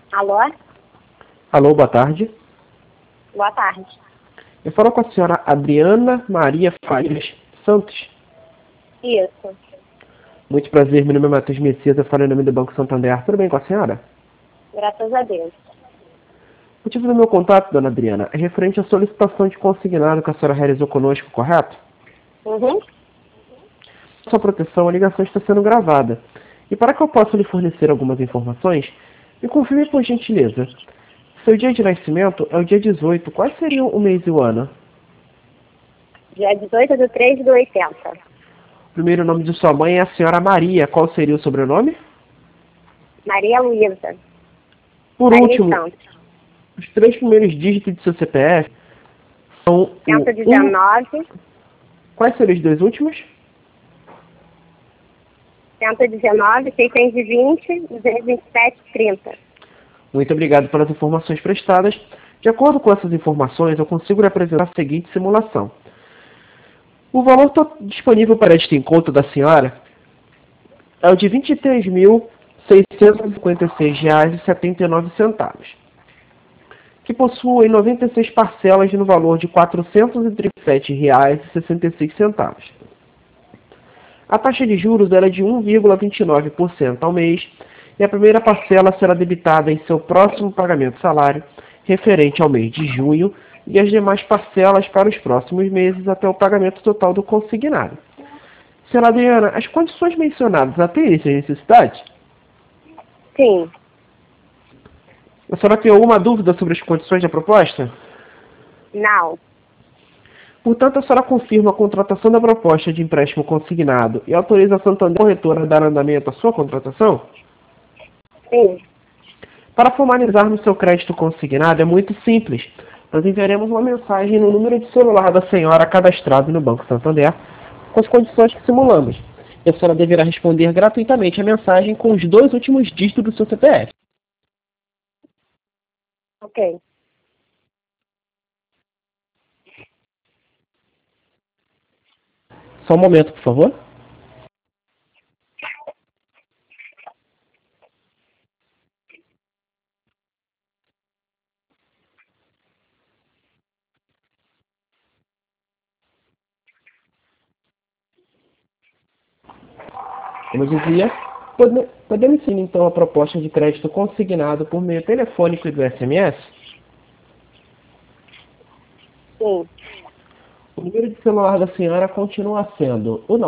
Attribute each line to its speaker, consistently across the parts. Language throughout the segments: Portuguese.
Speaker 1: Alô?
Speaker 2: Alô, boa tarde.
Speaker 1: Boa tarde.
Speaker 2: Eu falo com a senhora Adriana Maria Farias Santos.
Speaker 1: Isso.
Speaker 2: Muito prazer, meu nome é Matheus Messias, eu falo em nome do Banco Santander. Tudo bem com a senhora?
Speaker 1: Graças a Deus.
Speaker 2: O motivo do meu contato, dona Adriana, é referente à solicitação de consignado que a senhora realizou conosco, correto?
Speaker 1: Uhum.
Speaker 2: Sua proteção, a ligação está sendo gravada. E para que eu possa lhe fornecer algumas informações, me confirme por gentileza. Seu dia de nascimento é o dia 18. Quais seriam o mês e o ano?
Speaker 1: Dia 18/3/80.
Speaker 2: O primeiro nome de sua mãe é a senhora Maria. Qual seria o sobrenome?
Speaker 1: Maria Luísa.
Speaker 2: Por
Speaker 1: Farias
Speaker 2: último,
Speaker 1: Santos.
Speaker 2: os 3 primeiros dígitos do seu CPF são o 1.
Speaker 1: 119,
Speaker 2: Quais seriam os 2 últimos?
Speaker 1: 119, 620, 227, 30.
Speaker 2: Muito obrigado pelas informações prestadas. De acordo com essas informações, eu consigo lhe apresentar a seguinte simulação. O valor disponível para este encontro da senhora é o de R$ 23.656,79, que possui 96 parcelas no valor de R$ 437,66. A taxa de juros é de 1,29% ao mês e a primeira parcela será debitada em seu próximo pagamento salário, referente ao mês de junho, e as demais parcelas para os próximos meses até o pagamento total do consignado. Senhora Adriana, as condições mencionadas atendem suas necessidades?
Speaker 1: Sim.
Speaker 2: A senhora tem alguma dúvida sobre as condições da proposta?
Speaker 1: Não.
Speaker 2: Portanto, a senhora confirma a contratação da proposta de empréstimo consignado e autoriza a Santander Corretora a dar andamento à sua contratação?
Speaker 1: Sim.
Speaker 2: Para formalizarmos seu crédito consignado é muito simples. Nós enviaremos uma mensagem no número de celular da senhora cadastrado no Banco Santander com as condições que simulamos. E a senhora deverá responder gratuitamente a mensagem com os 2 últimos dígitos do seu CPF.
Speaker 1: Ok.
Speaker 2: Só um momento, por favor. Como eu dizia, podemos sim então a proposta de crédito consignado por meio telefônico e do SMS.
Speaker 1: Sim.
Speaker 2: O número de celular da senhora continua sendo o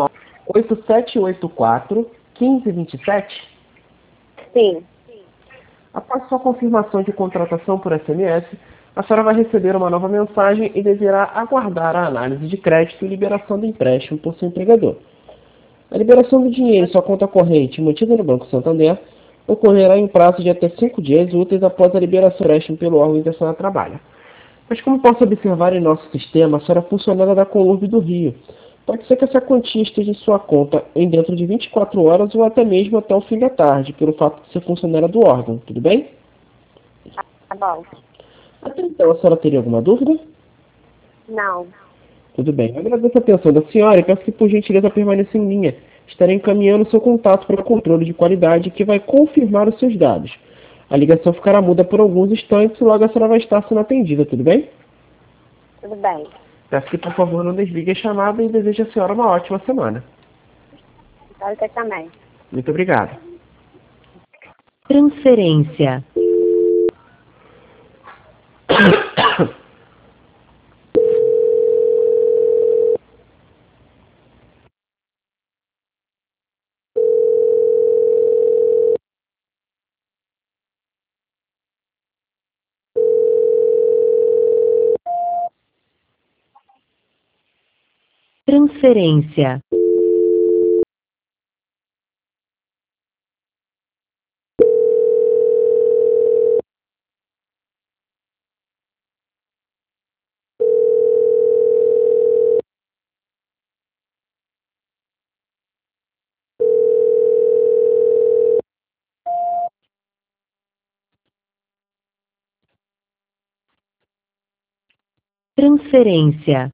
Speaker 2: 98784-1527.
Speaker 1: Sim.
Speaker 2: Após sua confirmação de contratação por SMS, a senhora vai receber uma nova mensagem e deverá aguardar a análise de crédito e liberação do empréstimo por seu empregador. A liberação do dinheiro em sua conta corrente mantida no Banco Santander ocorrerá em prazo de até 5 dias úteis após a liberação do empréstimo pelo órgão em que a senhora trabalha. Mas como posso observar em nosso sistema, a senhora é funcionária da Colurb do Rio. Pode ser que essa quantia esteja em sua conta em dentro de 24 horas ou até mesmo até o fim da tarde, pelo fato de ser funcionária do órgão. Tudo bem?
Speaker 1: Tá bom.
Speaker 2: Até então, a senhora teria alguma dúvida?
Speaker 1: Não.
Speaker 2: Tudo bem. Eu agradeço a atenção da senhora e peço que, por gentileza, permaneça em linha. Estarei encaminhando seu contato para o controle de qualidade que vai confirmar os seus dados. A ligação ficará muda por alguns instantes e logo a senhora vai estar sendo atendida, tudo bem?
Speaker 1: Tudo bem.
Speaker 2: Peço que, por favor, não desligue a chamada e desejo à senhora uma ótima semana.
Speaker 1: Espero que também.
Speaker 2: Muito obrigado.
Speaker 3: Transferência. Transferência. Transferência.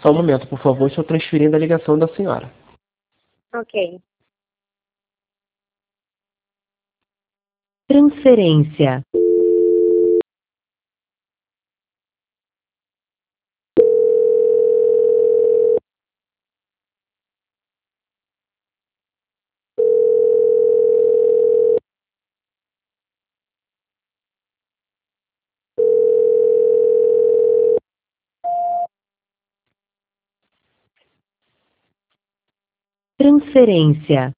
Speaker 2: Só um momento, por favor, estou transferindo a ligação da senhora.
Speaker 1: Ok.
Speaker 3: Transferência. Transferência.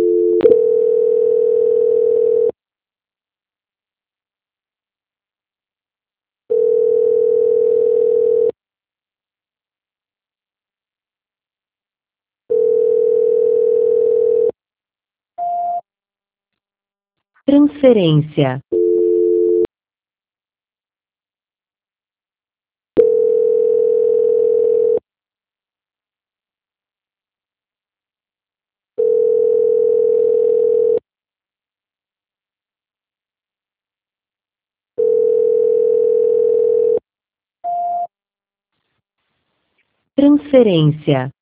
Speaker 3: Transferência. Transferência.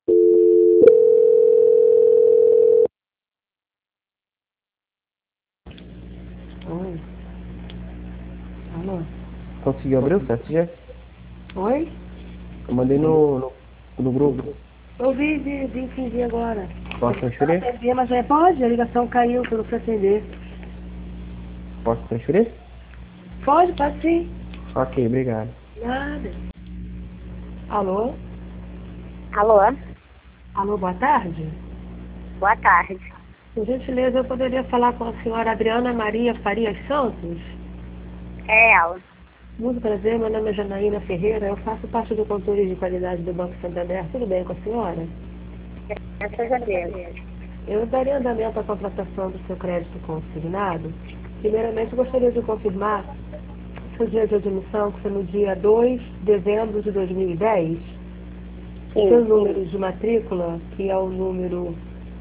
Speaker 4: Oi. Alô?
Speaker 2: Conseguiu abrir o CSG?
Speaker 4: Oi?
Speaker 2: Eu mandei no grupo.
Speaker 4: Eu vi entendi agora.
Speaker 2: Posso transferir?
Speaker 4: Atender, mas pode? A ligação caiu, que eu não fui atender.
Speaker 2: Posso transferir?
Speaker 4: Pode sim.
Speaker 2: Ok, obrigado.
Speaker 4: Nada. Alô?
Speaker 1: Alô?
Speaker 4: Alô, boa tarde.
Speaker 1: Boa tarde.
Speaker 4: Por gentileza, eu poderia falar com a senhora Adriana Maria Farias Santos?
Speaker 1: É ela.
Speaker 4: Muito prazer, meu nome é Janaína Ferreira, eu faço parte do controle de qualidade do Banco Santander. Tudo bem com a senhora?
Speaker 1: Graças a Deus.
Speaker 4: Eu daria andamento à contratação do seu crédito consignado. Primeiramente, gostaria de confirmar seu dia de admissão, que foi no dia 2 de dezembro de 2010.
Speaker 1: Sim.
Speaker 4: Seu número de matrícula, que é o número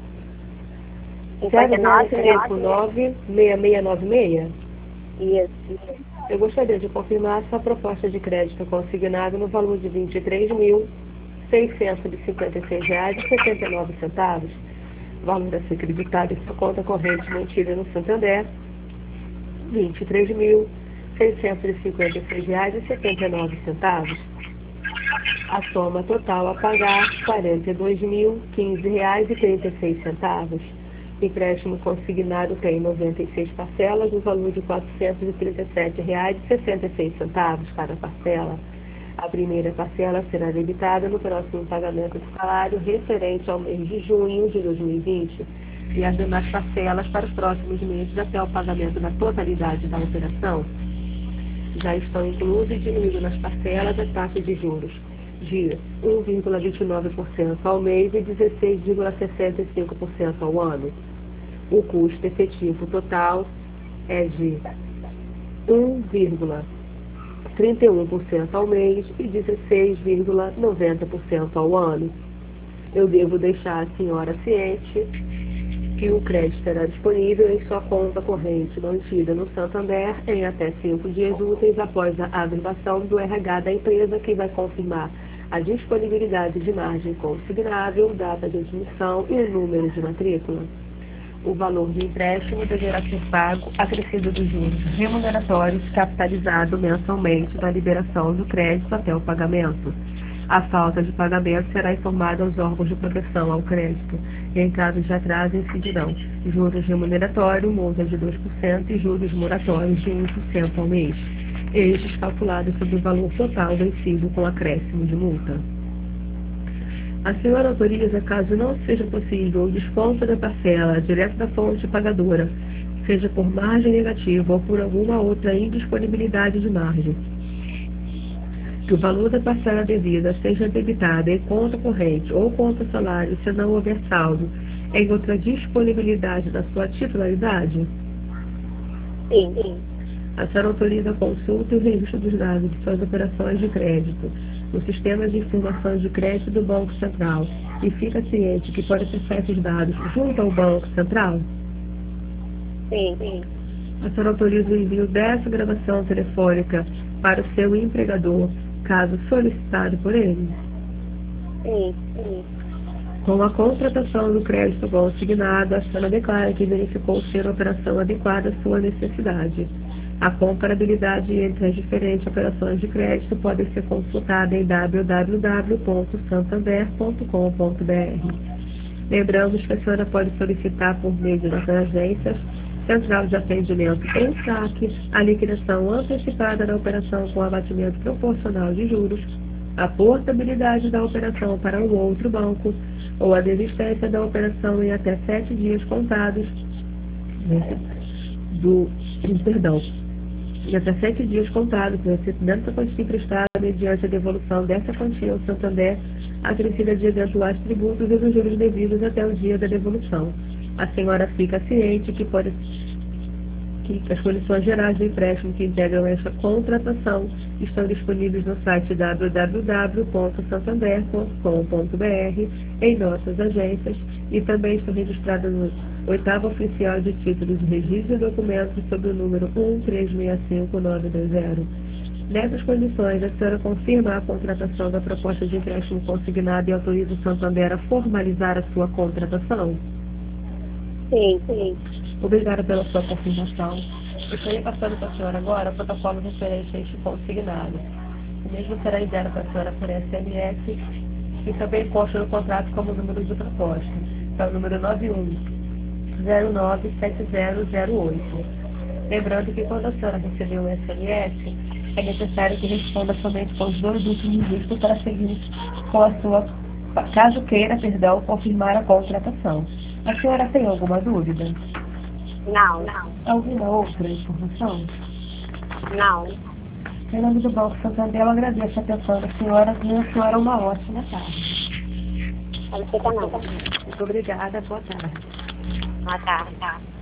Speaker 1: 59,
Speaker 4: 0059-6696.
Speaker 1: Isso.
Speaker 4: Eu gostaria de confirmar sua proposta de crédito consignado no valor de R$ 23.656,79, valor a ser creditado em sua conta corrente mantida no Santander, R$ 23.656,79. A soma total a pagar R$ 42.015,36. Empréstimo consignado tem 96 parcelas, no valor de R$ 437,66 cada parcela. A primeira parcela será debitada no próximo pagamento do salário referente ao mês de junho de 2020 e as demais parcelas para os próximos meses até o pagamento da totalidade da operação. Já estão inclusos e diminuídas nas parcelas as taxas de juros de 1,29% ao mês e 16,65% ao ano. O custo efetivo total é de 1,31% ao mês e 16,90% ao ano. Eu devo deixar a senhora ciente que o crédito será disponível em sua conta corrente mantida no Santander em até 5 dias úteis após a averbação do RH da empresa, que vai confirmar a disponibilidade de margem consignável, data de admissão e o número de matrícula. O valor do empréstimo deverá ser pago acrescido dos juros remuneratórios capitalizado mensalmente da liberação do crédito até o pagamento. A falta de pagamento será informada aos órgãos de proteção ao crédito. Em caso de atraso, incidirão juros remuneratórios, multa de 2% e juros moratórios de 1% ao mês. Estes calculados sobre o valor total vencido com acréscimo de multa. A senhora autoriza, caso não seja possível o desconto da parcela direto da fonte pagadora, seja por margem negativa ou por alguma outra indisponibilidade de margem, que o valor da parcela devida seja debitado em conta corrente ou conta salário, se não houver saldo em outra disponibilidade da sua titularidade?
Speaker 1: Sim.
Speaker 4: A senhora autoriza a consulta e o registro dos dados de suas operações de crédito no Sistema de Informação de Crédito do Banco Central e fica ciente que pode acessar esses dados junto ao Banco Central?
Speaker 1: Sim.
Speaker 4: A senhora autoriza o envio dessa gravação telefônica para o seu empregador, caso solicitado por ele?
Speaker 1: sim.
Speaker 4: Com a contratação do crédito consignado, a senhora declara que verificou ser a operação adequada à sua necessidade. A comparabilidade entre as diferentes operações de crédito pode ser consultada em www.santander.com.br. Lembramos que a senhora pode solicitar por meio de nossas agências, central de atendimento ou saque, a liquidação antecipada da operação com abatimento proporcional de juros, a portabilidade da operação para um outro banco ou a desistência da operação em até 7 dias contados em até 7 dias contados do recebimento da quantia emprestada mediante a devolução dessa quantia ao Santander, acrescida de eventuais tributos e dos juros devidos até o dia da devolução. A senhora fica ciente que as condições gerais do empréstimo que integram esta contratação estão disponíveis no site www.santander.com.br, em nossas agências, e também estão registradas no 8º Oficial de Títulos de Registro de Documentos sob o número 1365920. Nessas condições, a senhora confirma a contratação da proposta de empréstimo consignado e autoriza o Santander a formalizar a sua contratação?
Speaker 1: Sim.
Speaker 4: Obrigada pela sua confirmação. Estarei passando para a senhora agora o protocolo referente a este consignado. O mesmo será enviado para a senhora por SMS e também consta no contrato como número de proposta. É o número 91097008. Lembrando que quando a senhora receber um SMS, é necessário que responda somente com os 2 últimos dígitos para seguir com a sua, caso queira, confirmar a contratação. A senhora tem alguma dúvida?
Speaker 1: Não.
Speaker 4: Alguma outra informação?
Speaker 1: Não.
Speaker 4: Em nome do Banco Santander, eu agradeço a atenção da senhora e a senhora uma ótima tarde.
Speaker 1: Você também.
Speaker 4: Muito obrigada, boa tarde.
Speaker 1: Boa tarde.